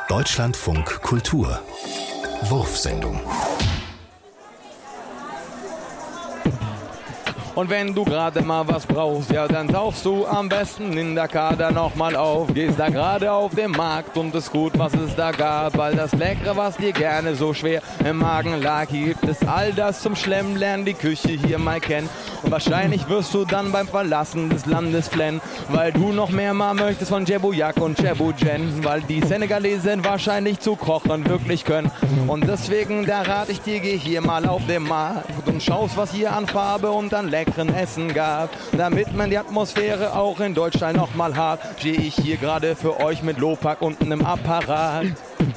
Deutschlandfunk Kultur Wurfsendung. Und wenn du gerade mal was brauchst, ja, dann tauchst du am besten in der Kader nochmal auf. Gehst da gerade auf den Markt und ist gut, was es da gab. All das Leckere, was dir gerne so schwer im Magen lag. Hier gibt es all das zum Schlemmen, lern die Küche hier mal kennen. Und wahrscheinlich wirst du dann beim Verlassen des Landes flennen, weil du noch mehr mal möchtest von Jebouyak und Jeboujen. Weil die Senegalesen wahrscheinlich zu kochen wirklich können. Und deswegen, da rate ich dir, geh hier mal auf den Markt und schaust, was hier an Farbe und an leckeren Essen gab. Damit man die Atmosphäre auch in Deutschland nochmal hat, stehe ich hier gerade für euch mit Lopak und einem Apparat.